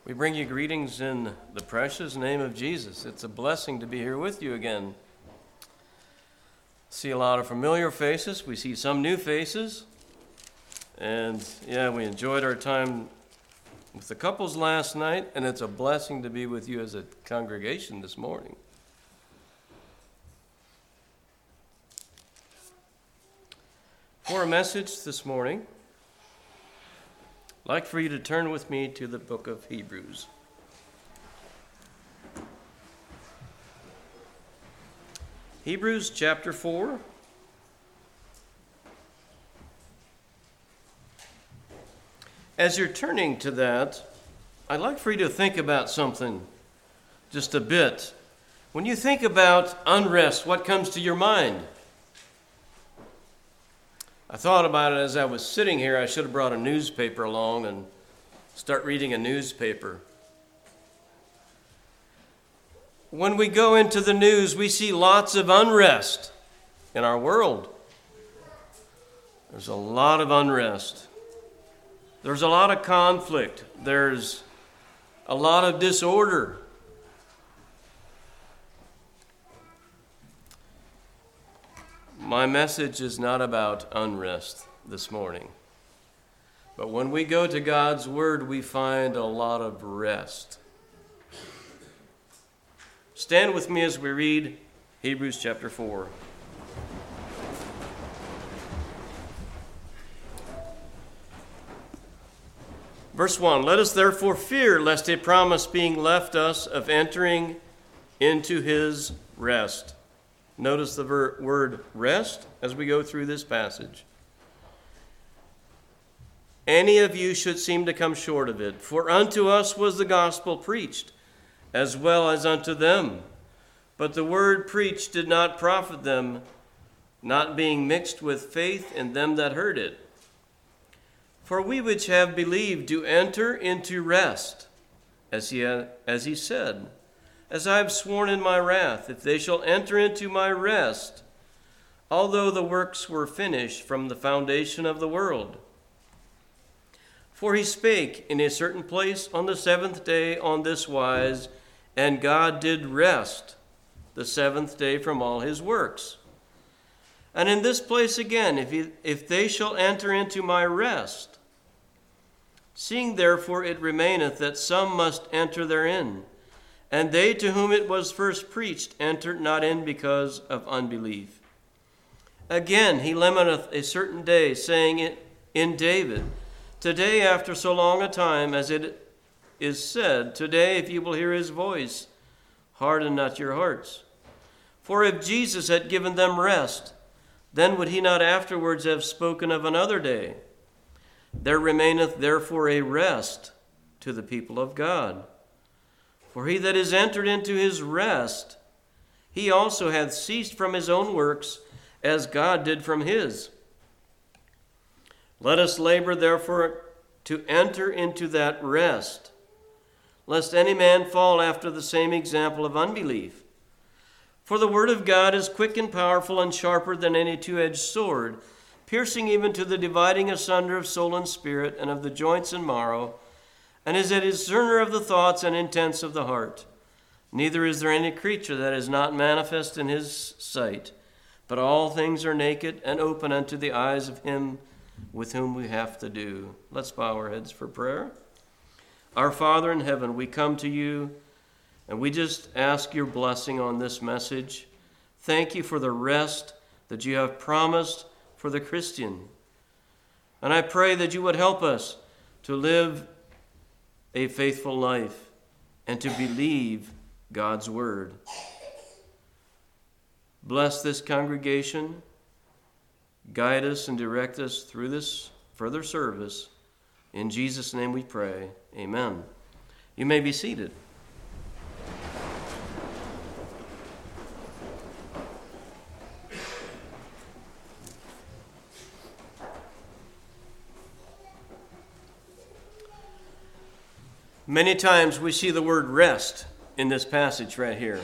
We bring you greetings in the precious name of Jesus. It's a blessing to be here with you again. See a lot of familiar faces. We see some new faces. And we enjoyed our time with the couples last night, and it's a blessing to be with you as a congregation this morning. For a message this morning, I'd like for you to turn with me to the book of Hebrews. Hebrews chapter 4. As you're turning to that, I'd like for you to think about something just a bit. When you think about unrest, what comes to your mind? I thought about it as I was sitting here. I should have brought a newspaper along and start reading a newspaper. When we go into the news, we see lots of unrest in our world. There's a lot of unrest. There's a lot of conflict. There's a lot of disorder. My message is not about unrest this morning. But when we go to God's Word, we find a lot of rest. Stand with me as we read Hebrews chapter 4. Verse 1, let us therefore fear, lest a promise being left us of entering into his rest. Notice the word rest as we go through this passage. Any of you should seem to come short of it. For unto us was the gospel preached, as well as unto them. But the word preached did not profit them, not being mixed with faith in them that heard it. For we which have believed do enter into rest, as he said, as I have sworn in my wrath, if they shall enter into my rest, although the works were finished from the foundation of the world. For he spake in a certain place on the seventh day on this wise, and God did rest the seventh day from all his works. And in this place again, if they shall enter into my rest, seeing therefore it remaineth that some must enter therein, and they to whom it was first preached entered not in because of unbelief. Again he limiteth a certain day, saying it in David, today after so long a time, as it is said, today if you will hear his voice, harden not your hearts. For if Jesus had given them rest, then would he not afterwards have spoken of another day? There remaineth therefore a rest to the people of God. For he that is entered into his rest, he also hath ceased from his own works, as God did from his. Let us labor therefore to enter into that rest, lest any man fall after the same example of unbelief. For the word of God is quick and powerful and sharper than any two-edged sword, piercing even to the dividing asunder of soul and spirit, and of the joints and marrow, and is a discerner of the thoughts and intents of the heart. Neither is there any creature that is not manifest in his sight, but all things are naked and open unto the eyes of him with whom we have to do. Let's bow our heads for prayer. Our Father in heaven, we come to you, and we just ask your blessing on this message. Thank you for the rest that you have promised for the Christian. And I pray that you would help us to live a faithful life and to believe God's word. Bless this congregation. Guide us and direct us through this further service. In Jesus' name we pray. Amen. You may be seated. Many times we see the word rest in this passage right here.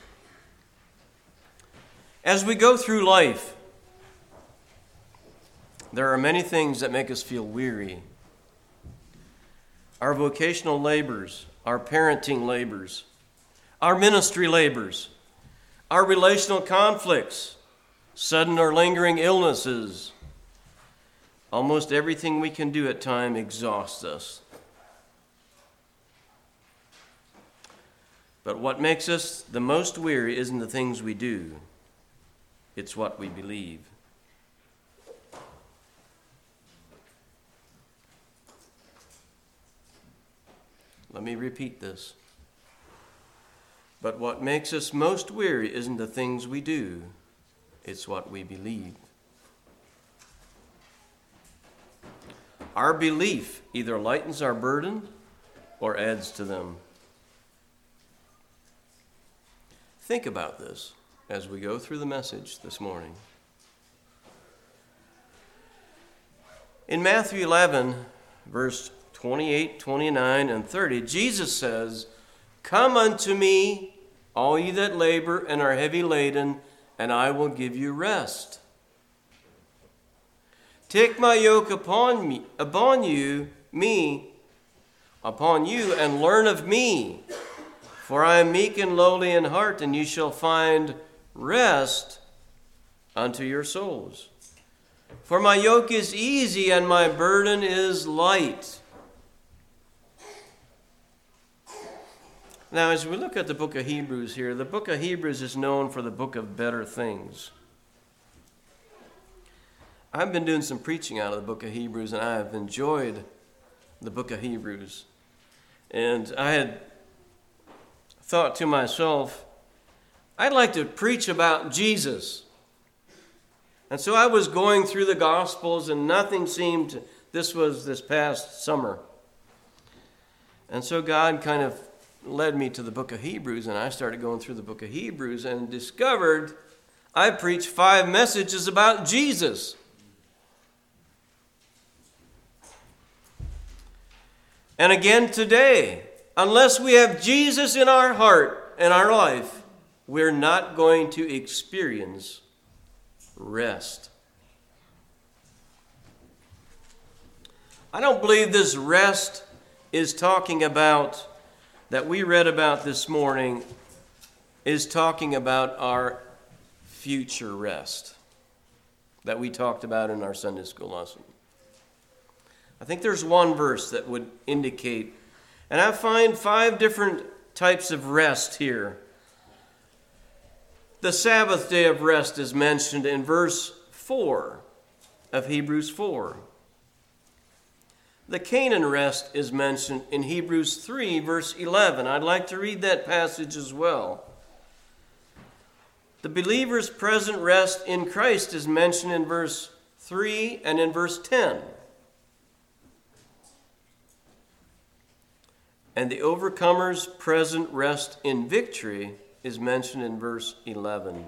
As we go through life, there are many things that make us feel weary. Our vocational labors our parenting labors, our ministry labors, our relational conflicts, sudden or lingering illnesses. Almost everything we can do at times exhausts us. But what makes us the most weary isn't the things we do, it's what we believe. Let me repeat this. But what makes us most weary isn't the things we do, it's what we believe. Our belief either lightens our burden or adds to them. Think about this as we go through the message this morning. In Matthew 11, verse 28, 29, and 30, Jesus says, "Come unto me, all ye that labor and are heavy laden, and I will give you rest. Take my yoke upon you, and learn of me, for I am meek and lowly in heart, and you shall find rest unto your souls. For my yoke is easy and my burden is light." Now, as we look at the book of Hebrews here, the book of Hebrews is known for the book of better things. I've been doing some preaching out of the book of Hebrews, and I have enjoyed the book of Hebrews. And I had thought to myself, I'd like to preach about Jesus. And so I was going through the Gospels, and nothing seemed, this was this past summer. And so God kind of led me to the book of Hebrews, and I started going through the book of Hebrews and discovered I preached 5 messages about Jesus. And again today, unless we have Jesus in our heart and our life, we're not going to experience rest. I don't believe this rest is talking about, that we read about this morning, is talking about our future rest that we talked about in our Sunday school lesson. I think there's one verse that would indicate, and I find 5 different types of rest here. The Sabbath day of rest is mentioned in verse 4 of Hebrews 4. The Canaan rest is mentioned in Hebrews 3, verse 11. I'd like to read that passage as well. The believer's present rest in Christ is mentioned in verse 3 and in verse 10. And the overcomer's present rest in victory is mentioned in verse 11.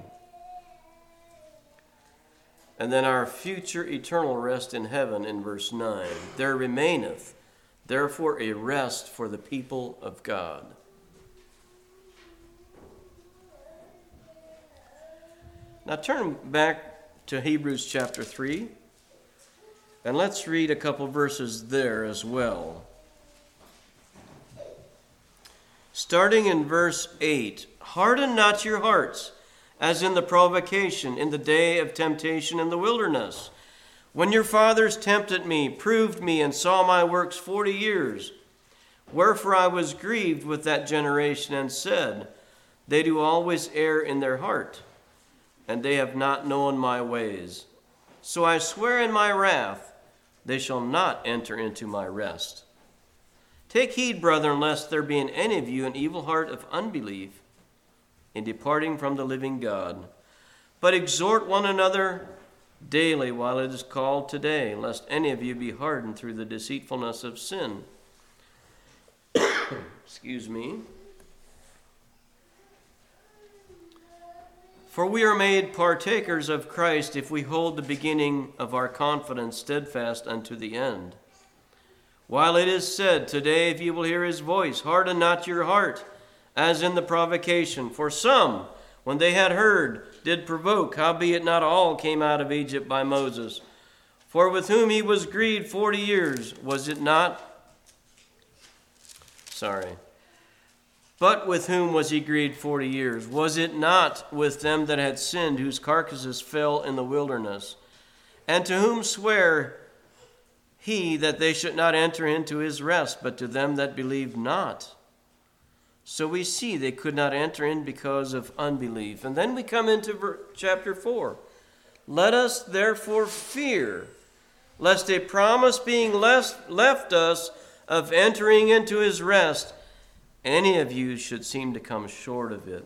And then our future eternal rest in heaven in verse 9. There remaineth, therefore, a rest for the people of God. Now turn back to Hebrews chapter 3, and let's read a couple verses there as well. Starting in verse 8, "Harden not your hearts, as in the provocation, in the day of temptation in the wilderness, when your fathers tempted me, proved me, and saw my works 40 years. Wherefore I was grieved with that generation, and said, They do always err in their heart, and they have not known my ways. So I swear in my wrath, they shall not enter into my rest. Take heed, brethren, lest there be in any of you an evil heart of unbelief in departing from the living God. But exhort one another daily while it is called today, lest any of you be hardened through the deceitfulness of sin." Excuse me. "For we are made partakers of Christ if we hold the beginning of our confidence steadfast unto the end. While it is said, Today, if you will hear his voice, harden not your heart, as in the provocation. For some, when they had heard, did provoke, howbeit not all came out of Egypt by Moses. For with whom he was grieved 40 years, was it not? But with whom was he grieved 40 years? Was it not with them that had sinned, whose carcasses fell in the wilderness? And to whom sware he that they should not enter into his rest, but to them that believed not? So we see they could not enter in because of unbelief. And then we come into chapter 4. Let us therefore fear, lest a promise being left us of entering into his rest, any of you should seem to come short of it.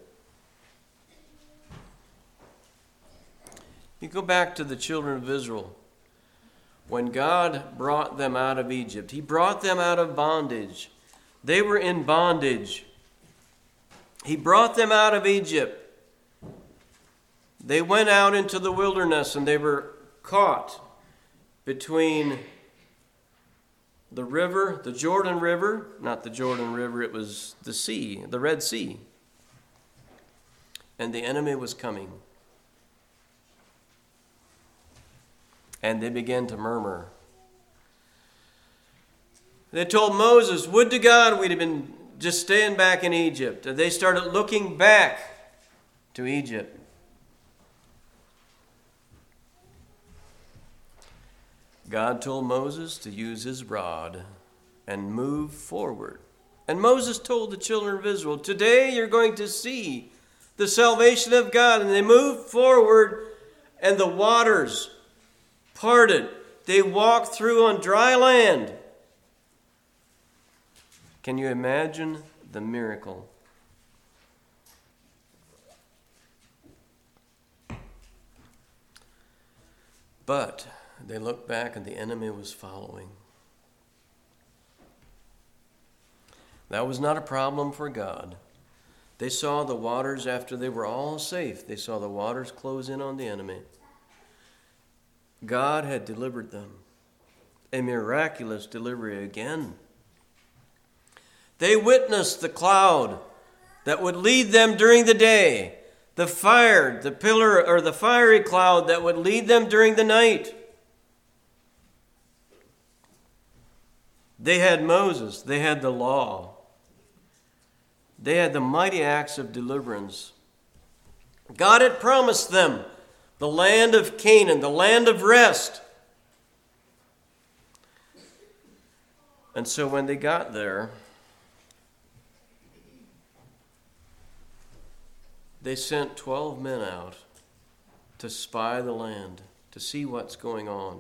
You go back to the children of Israel. When God brought them out of Egypt, he brought them out of bondage. They were in bondage. He brought them out of Egypt. They went out into the wilderness and they were caught between the river, the Jordan River, not the Jordan River, it was the sea, the Red Sea. And the enemy was coming. And they began to murmur. They told Moses, would to God we'd have been just staying back in Egypt. And they started looking back to Egypt. God told Moses to use his rod and move forward. And Moses told the children of Israel, today you're going to see the salvation of God. And they moved forward and the waters parted. They walked through on dry land. Can you imagine the miracle? But they looked back and the enemy was following. That was not a problem for God. They saw the waters after they were all safe. They saw the waters close in on the enemy. God had delivered them. A miraculous delivery again. They witnessed the cloud that would lead them during the day. The fire, the pillar or the fiery cloud that would lead them during the night. They had Moses. They had the law. They had the mighty acts of deliverance. God had promised them the land of Canaan, the land of rest. And so when they got there, they sent 12 men out to spy the land, to see what's going on.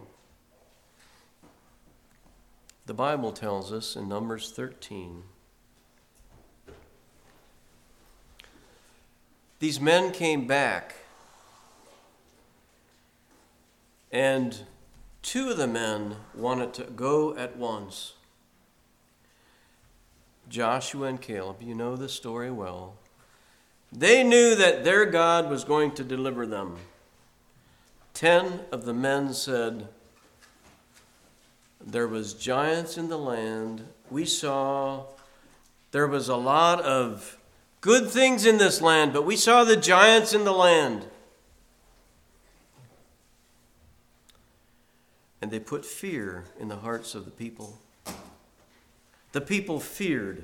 The Bible tells us in Numbers 13, these men came back, and 2 of the men wanted to go at once. Joshua and Caleb, you know the story well. They knew that their God was going to deliver them. 10 of the men said, there was giants in the land. We saw there was a lot of good things in this land, but we saw the giants in the land. And they put fear in the hearts of the people. The people feared.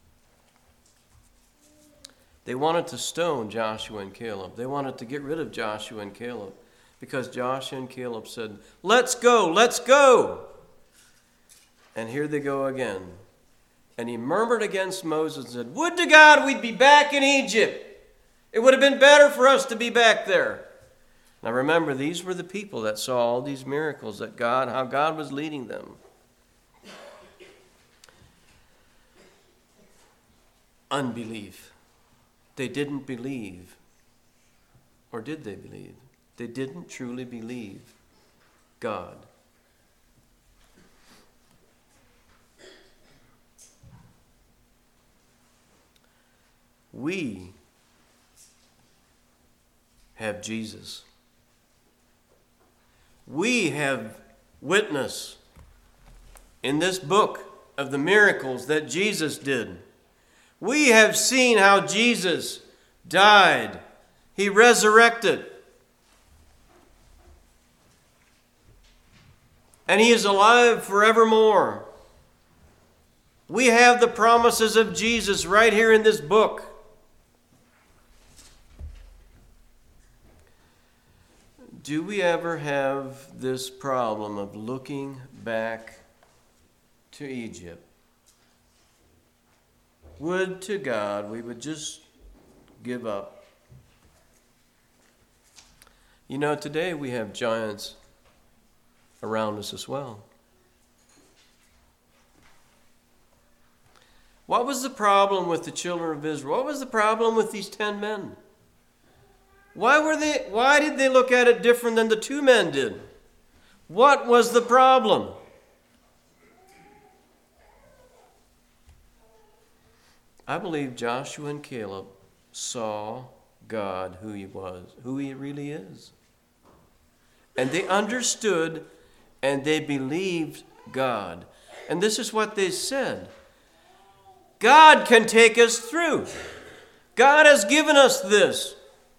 They wanted to stone Joshua and Caleb. They wanted to get rid of Joshua and Caleb because Joshua and Caleb said, let's go, let's go. And here they go again. And he murmured against Moses and said, would to God we'd be back in Egypt. It would have been better for us to be back there. Now remember, these were the people that saw all these miracles, that how God was leading them. Unbelief. They didn't believe. Or did they believe? They didn't truly believe God. We have Jesus. We have witness in this book of the miracles that Jesus did. We have seen how Jesus died. He resurrected. And he is alive forevermore. We have the promises of Jesus right here in this book. Do we ever have this problem of looking back to Egypt? Would to God we would just give up. You know, today we have giants around us as well. What was the problem with the children of Israel? What was the problem with these 10 men? Why did they look at it different than the 2 men did? What was the problem? I believe Joshua and Caleb saw God who he was, who he really is. And they understood and they believed God. And this is what they said. God can take us through. God has given us this.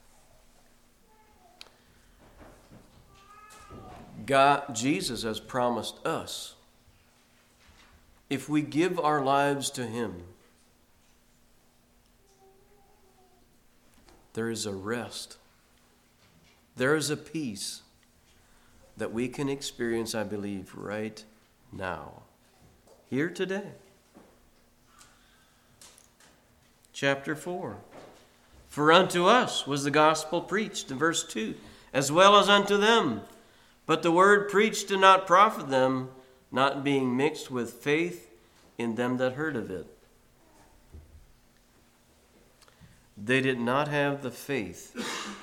Jesus has promised us, if we give our lives to him, there is a rest. There is a peace that we can experience, I believe, right now, here today. Chapter 4. For unto us was the gospel preached, in verse 2, as well as unto them. But the word preached did not profit them, not being mixed with faith in them that heard of it. They did not have the faith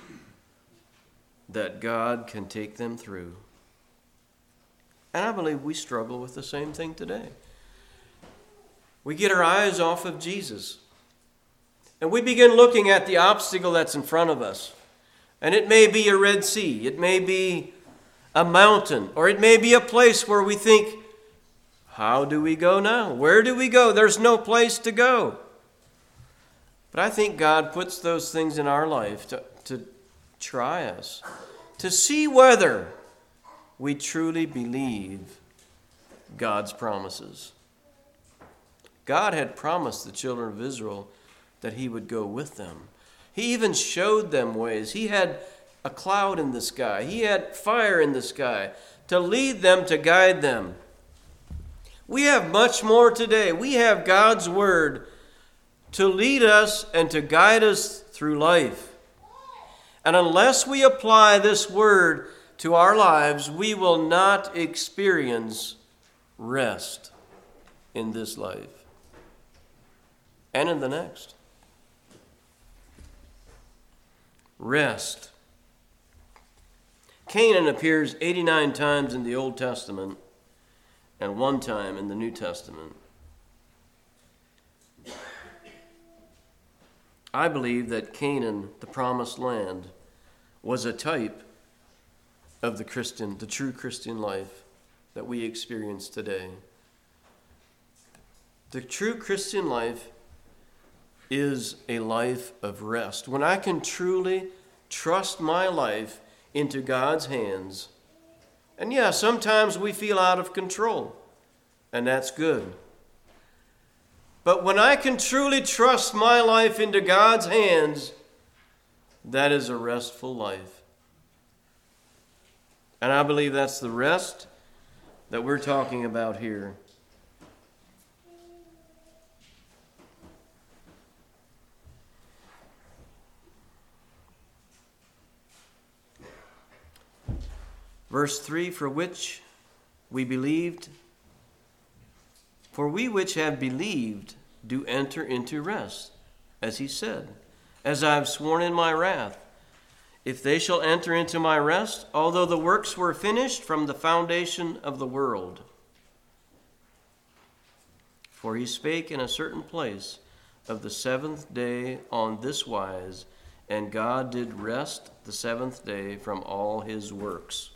that God can take them through. And I believe we struggle with the same thing today. We get our eyes off of Jesus. And we begin looking at the obstacle that's in front of us. And it may be a Red Sea. It may be a mountain. Or it may be a place where we think, how do we go now? Where do we go? There's no place to go. But I think God puts those things in our life to try us, to see whether we truly believe God's promises. God had promised the children of Israel that he would go with them. He even showed them ways. He had a cloud in the sky. He had fire in the sky to lead them, to guide them. We have much more today. We have God's word to lead us and to guide us through life. And unless we apply this word to our lives, we will not experience rest in this life and in the next. Rest. Canaan appears 89 times in the Old Testament and 1 time in the New Testament. I believe that Canaan, the promised land, was a type of the true Christian life that we experience today. The true Christian life is a life of rest. When I can truly trust my life into God's hands, and yeah, sometimes we feel out of control, and that's good. But when I can truly trust my life into God's hands, that is a restful life. And I believe that's the rest that we're talking about here. Verse 3, for we which have believed do enter into rest, as he said, as I have sworn in my wrath, if they shall enter into my rest, although the works were finished from the foundation of the world. For he spake in a certain place of the 7th day on this wise, and God did rest the 7th day from all his works.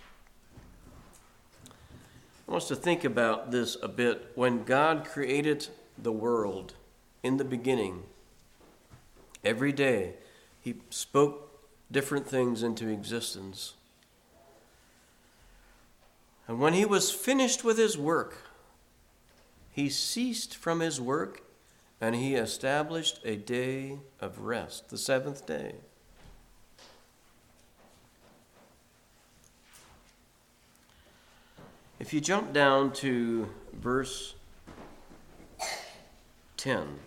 I want us to think about this a bit. When God created the world in the beginning, every day he spoke different things into existence. And when he was finished with his work, he ceased from his work, and he established a day of rest, the seventh day. If you jump down to verse 10.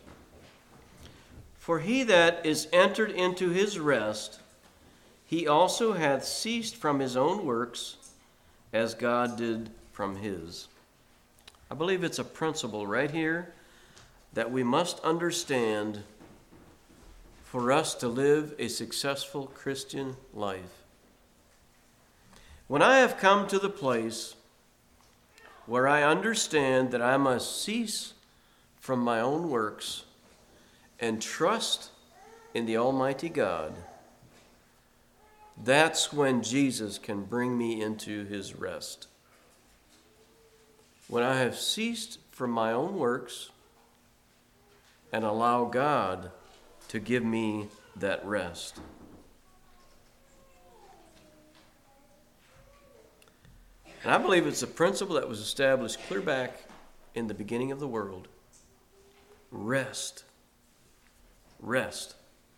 For he that is entered into his rest, he also hath ceased from his own works, as God did from his. I believe it's a principle right here that we must understand for us to live a successful Christian life. When I have come to the place where I understand that I must cease from my own works and trust in the Almighty God, that's when Jesus can bring me into his rest. When I have ceased from my own works and allow God to give me that rest. And I believe it's a principle that was established clear back in the beginning of the world. Rest. Rest.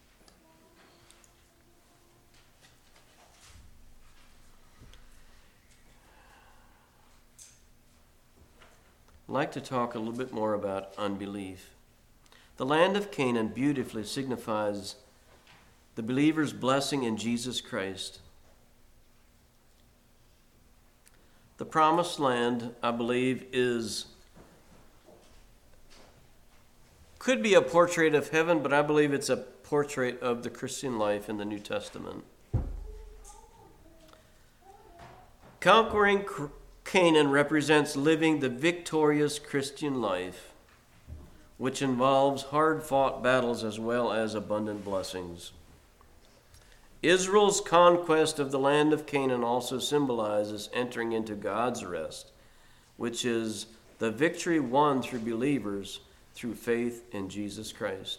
I'd like to talk a little bit more about unbelief. The land of Canaan beautifully signifies the believer's blessing in Jesus Christ. The promised land, I believe, could be a portrait of heaven, but I believe it's a portrait of the Christian life in the New Testament. Conquering Canaan represents living the victorious Christian life, which involves hard-fought battles as well as abundant blessings. Israel's conquest of the land of Canaan also symbolizes entering into God's rest, which is the victory won through believers through faith in Jesus Christ.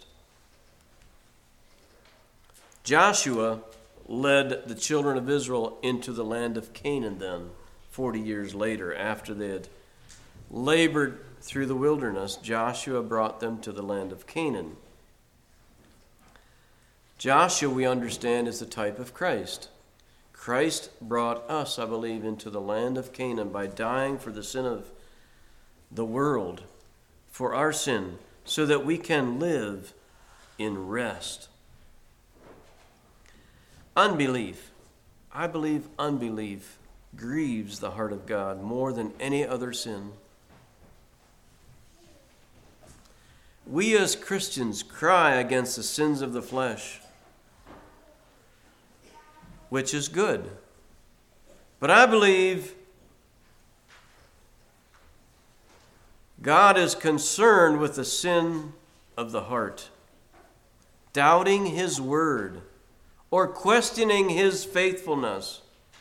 Joshua led the children of Israel into the land of Canaan then, 40 years later, after they had labored through the wilderness. Joshua brought them to the land of Canaan. Joshua, we understand, is the type of Christ. Christ brought us, I believe, into the land of Canaan by dying for the sin of the world, for our sin, so that we can live in rest. Unbelief. I believe unbelief grieves the heart of God more than any other sin. We as Christians cry against the sins of the flesh, which is good. But I believe God is concerned with the sin of the heart, doubting his word or questioning his faithfulness.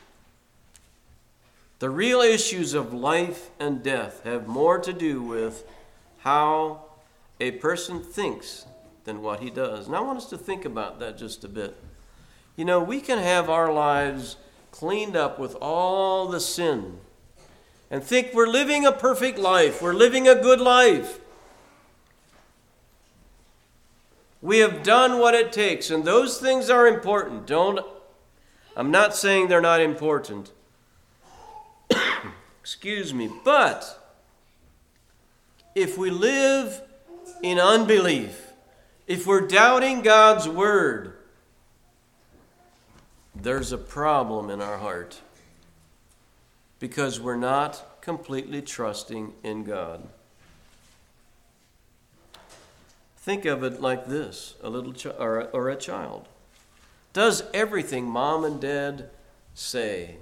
The real issues of life and death have more to do with how a person thinks than what he does. And I want us to think about that just a bit. You know, we can have our lives cleaned up with all the sin and think we're living a perfect life. We're living a good life. We have done what it takes, and those things are important. I'm not saying they're not important. Excuse me. But if we live in unbelief, if we're doubting God's word, there's a problem in our heart because we're not completely trusting in God. Think of it like this, or a child. Does everything mom and dad say?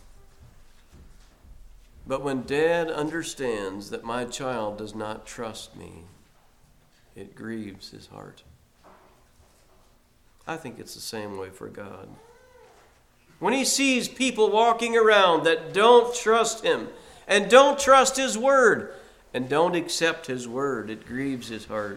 But when dad understands that my child does not trust me, it grieves his heart. I think it's the same way for God. When he sees people walking around that don't trust him and don't trust his word and don't accept his word, it grieves his heart.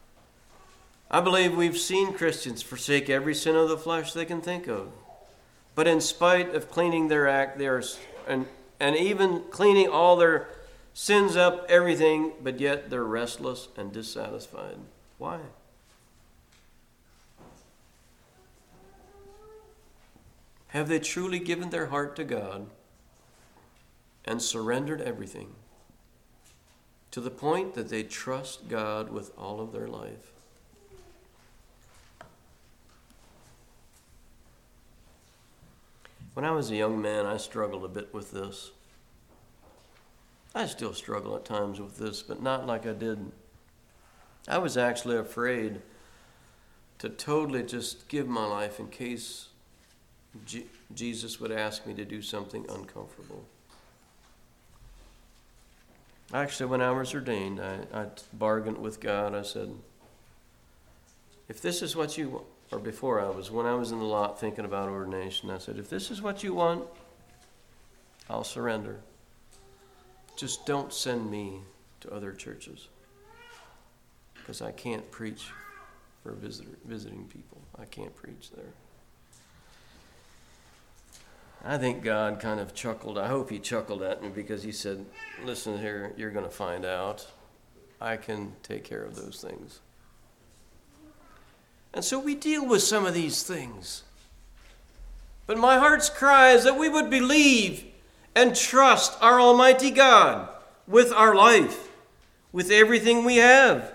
I believe we've seen Christians forsake every sin of the flesh they can think of. but in spite of cleaning their act, and even cleaning all their sins up, everything, but yet they're restless and dissatisfied. Why? Have they truly given their heart to God and surrendered everything to the point that they trust God with all of their life? When I was a young man, I struggled a bit with this. I still struggle at times with this, but not like I did. I was actually afraid to totally just give my life in case Jesus would ask me to do something uncomfortable. Actually, when I was ordained, I bargained with God. I said, if this is what you want, or when I was in the lot thinking about ordination, I said, if this is what you want, I'll surrender. Just don't send me to other churches, because I can't preach for visiting people. I can't preach there. I think God kind of chuckled. I hope he chuckled at me, because he said, listen here, you're going to find out. I can take care of those things. And so we deal with some of these things. But my heart's cry is that we would believe and trust our Almighty God with our life, with everything we have.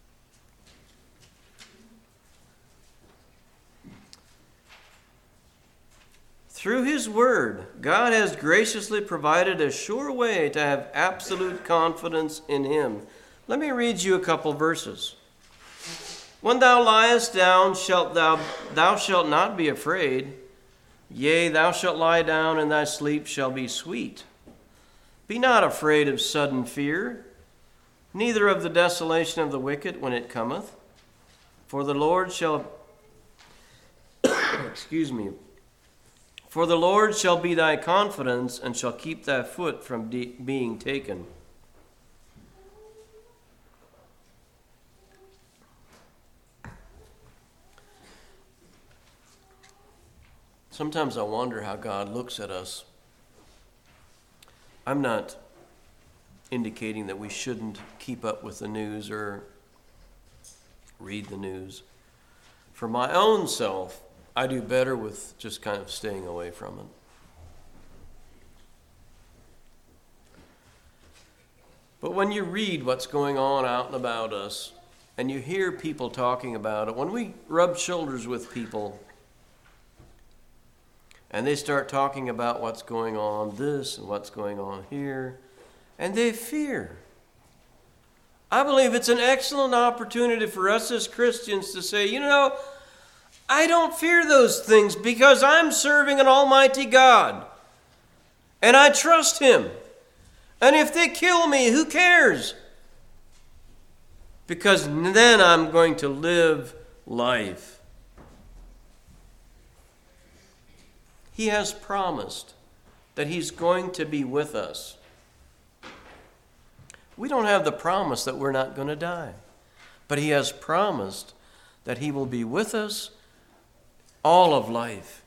Through his word, God has graciously provided a sure way to have absolute confidence in him. Let me read you a couple verses. When thou liest down, thou shalt not be afraid. Yea, thou shalt lie down, and thy sleep shall be sweet. Be not afraid of sudden fear, neither of the desolation of the wicked when it cometh. For the Lord shall For the Lord shall be thy confidence, and shall keep thy foot from being taken. Sometimes I wonder how God looks at us. I'm not indicating that we shouldn't keep up with the news or read the news. For my own self, I do better with just kind of staying away from it. But when you read what's going on out and about us, and you hear people talking about it, when we rub shoulders with people, and they start talking about what's going on this and what's going on here, and they fear. I believe it's an excellent opportunity for us as Christians to say, I don't fear those things because I'm serving an almighty God. And I trust him. And if they kill me, who cares? Because then I'm going to live life. He has promised that he's going to be with us. We don't have the promise that we're not going to die. But he has promised that he will be with us all of life.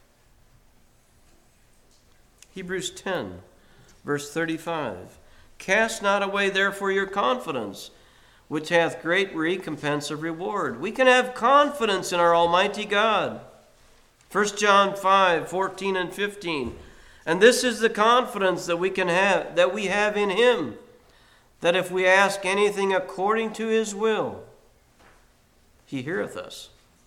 Hebrews 10, verse 35. Cast not away therefore your confidence, which hath great recompense of reward. We can have confidence in our Almighty God. 1 John 5, 14 and 15. And this is the confidence that we have in him, that if we ask anything according to his will, he heareth us.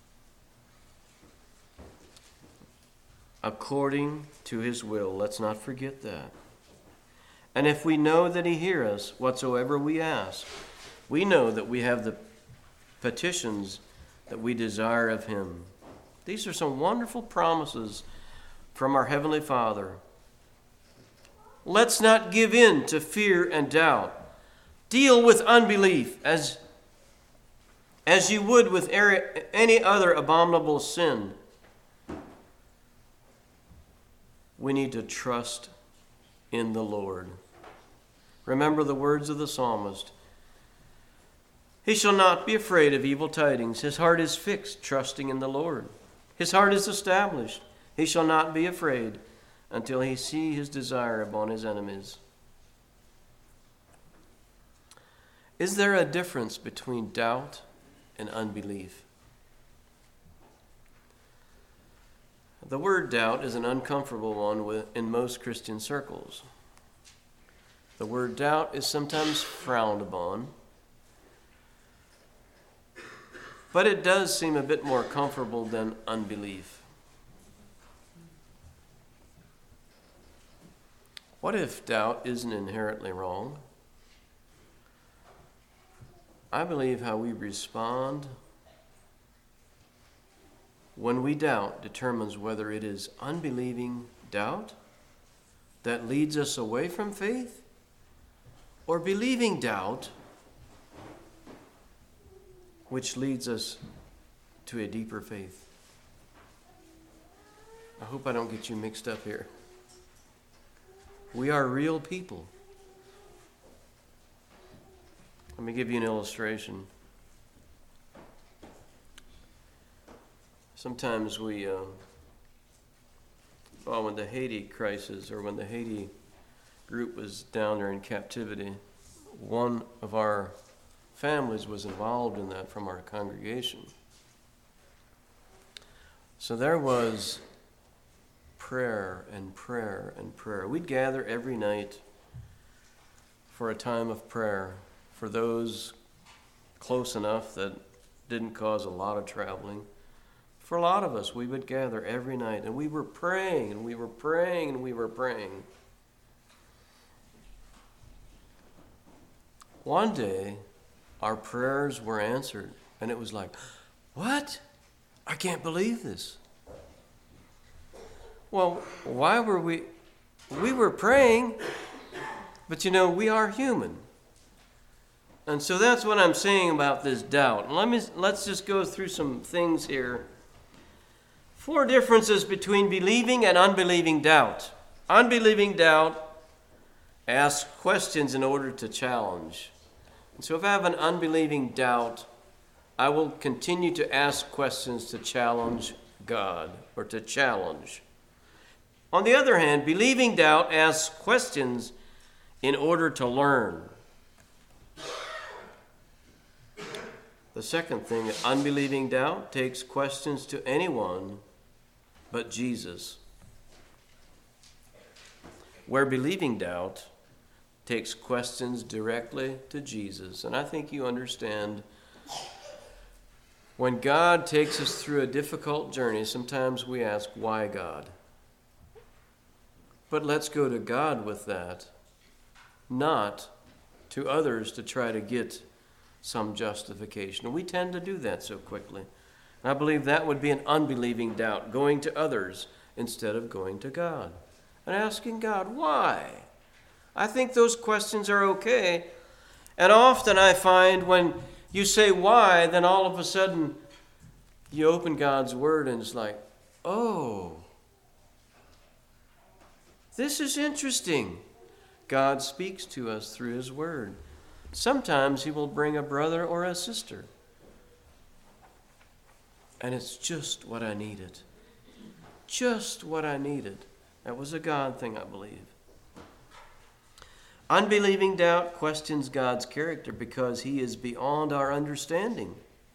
According to his will. Let's not forget that. And if we know that he hears us, whatsoever we ask, we know that we have the petitions that we desire of him. These are some wonderful promises from our Heavenly Father. Let's not give in to fear and doubt. Deal with unbelief as you would with any other abominable sin. We need to trust in the Lord. Remember the words of the psalmist. He shall not be afraid of evil tidings. His heart is fixed, trusting in the Lord. His heart is established. He shall not be afraid until he see his desire upon his enemies. Is there a difference between doubt and unbelief? The word doubt is an uncomfortable one in most Christian circles. The word doubt is sometimes frowned upon, but it does seem a bit more comfortable than unbelief. What if doubt isn't inherently wrong? I believe how we respond when we doubt determines whether it is unbelieving doubt that leads us away from faith, or believing doubt which leads us to a deeper faith. I hope I don't get you mixed up here. We are real people. Let me give you an illustration. Sometimes when the Haiti crisis, or when the Haiti group was down there in captivity, one of our families was involved in that from our congregation. So there was prayer and prayer and prayer. We'd gather every night for a time of prayer for those close enough that didn't cause a lot of traveling. For a lot of us, we would gather every night, and we were praying, and we were praying, and we were praying. One day, our prayers were answered, and it was like, what? I can't believe this. Well, why were we were praying, but we are human. And so that's what I'm saying about this doubt. Let's just go through some things here. 4 differences between believing and unbelieving doubt. Unbelieving doubt asks questions in order to challenge. And so if I have an unbelieving doubt, I will continue to ask questions to challenge God, or to challenge. On the other hand, believing doubt asks questions in order to learn. The second thing, unbelieving doubt takes questions to anyone but Jesus, where believing doubt takes questions directly to Jesus. And I think you understand, when God takes us through a difficult journey, sometimes we ask, why God? But let's go to God with that, not to others to try to get some justification. And we tend to do that so quickly. And I believe that would be an unbelieving doubt, going to others instead of going to God and asking God, why? I think those questions are okay. And often I find when you say why, then all of a sudden you open God's word and it's like, oh, this is interesting. God speaks to us through his word. Sometimes he will bring a brother or a sister. And it's just what I needed. Just what I needed. That was a God thing, I believe. Unbelieving doubt questions God's character because he is beyond our understanding.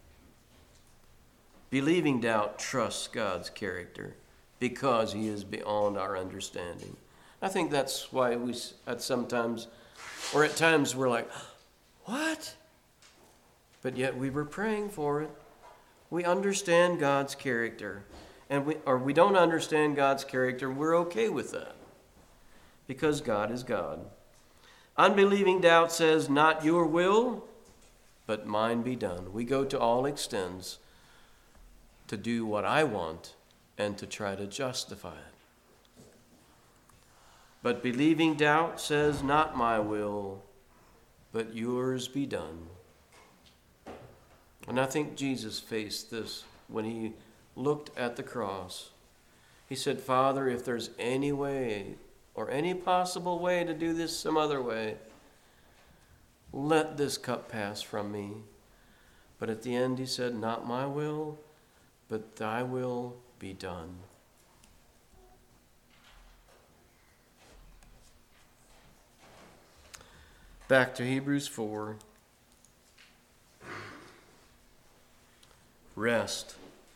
Believing doubt trusts God's character because he is beyond our understanding. I think that's why we at sometimes, or at times we're like, what? But yet we were praying for it. We understand God's character. And we don't understand God's character, we're okay with that. Because God is God. Unbelieving doubt says, not your will, but mine be done. We go to all extents to do what I want and to try to justify it. But believing doubt says, not my will, but yours be done. And I think Jesus faced this when he looked at the cross. He said, Father, if there's any way or any possible way to do this some other way, let this cup pass from me. But at the end he said, not my will, but thy will be done. Back to Hebrews 4. Rest.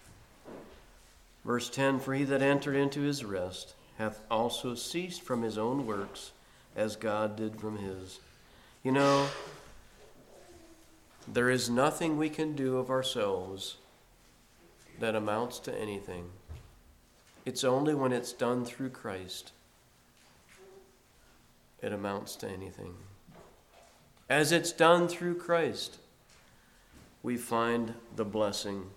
Verse 10, for he that entered into his rest hath also ceased from his own works, as God did from his. You know, there is nothing we can do of ourselves that amounts to anything. It's only when it's done through Christ it amounts to anything. As it's done through Christ, we find the blessing.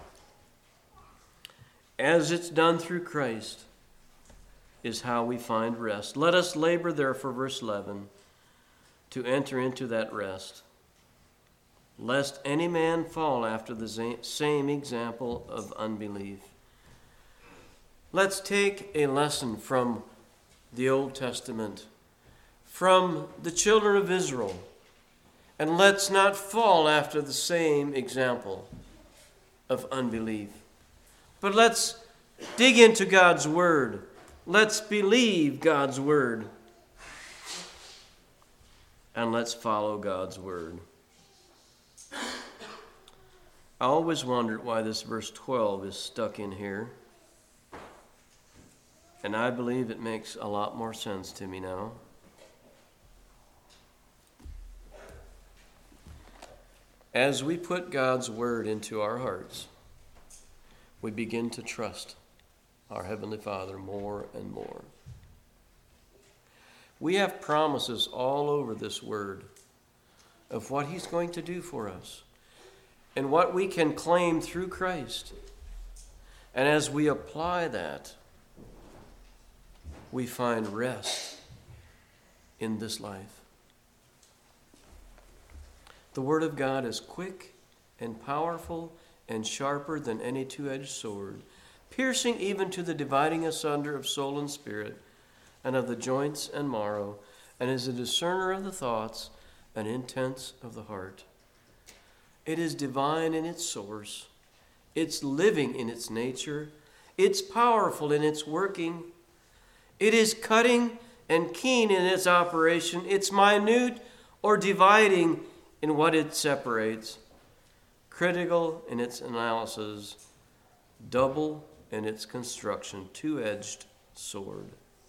As it's done through Christ is how we find rest. Let us labor therefore, verse 11, to enter into that rest, lest any man fall after the same example of unbelief. Let's take a lesson from the Old Testament, from the children of Israel, and let's not fall after the same example of unbelief. But let's dig into God's Word. Let's believe God's Word. And let's follow God's Word. I always wondered why this verse 12 is stuck in here. And I believe it makes a lot more sense to me now. As we put God's Word into our hearts, we begin to trust our Heavenly Father more and more. We have promises all over this Word of what He's going to do for us and what we can claim through Christ. And as we apply that, we find rest in this life. The Word of God is quick and powerful and sharper than any two-edged sword, piercing even to the dividing asunder of soul and spirit, and of the joints and marrow, and is a discerner of the thoughts and intents of the heart. It is divine in its source. It's living in its nature. It's powerful in its working. It is cutting and keen in its operation. It's minute or dividing in what it separates, critical in its analysis, double in its construction, two-edged sword.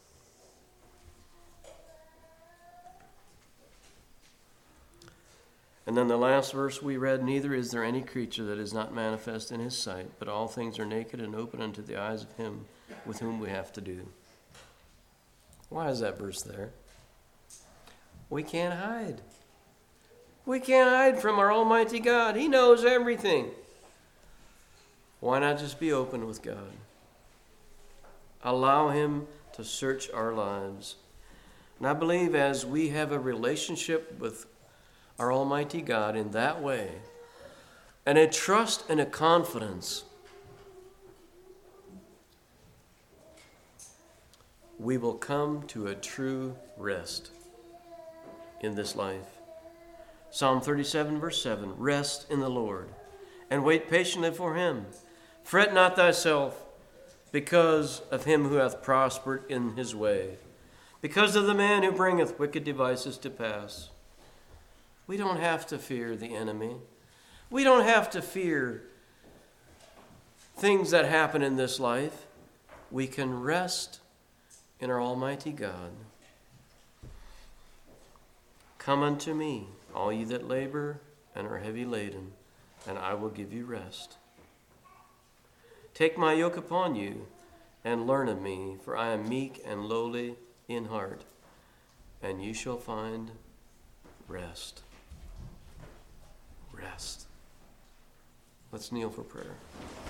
And then the last verse we read, neither is there any creature that is not manifest in his sight, but all things are naked and open unto the eyes of him with whom we have to do. Why is that verse there? We can't hide. We can't hide from our Almighty God. He knows everything. Why not just be open with God? Allow Him to search our lives. And I believe as we have a relationship with our Almighty God in that way, and a trust and a confidence, we will come to a true rest in this life. Psalm 37, verse 7, rest in the Lord, and wait patiently for Him. Fret not thyself because of him who hath prospered in his way, because of the man who bringeth wicked devices to pass. We don't have to fear the enemy. We don't have to fear things that happen in this life. We can rest in our Almighty God. Come unto me, all ye that labor and are heavy laden, and I will give you rest. Take my yoke upon you and learn of me, for I am meek and lowly in heart, and you shall find rest. Rest. Let's kneel for prayer.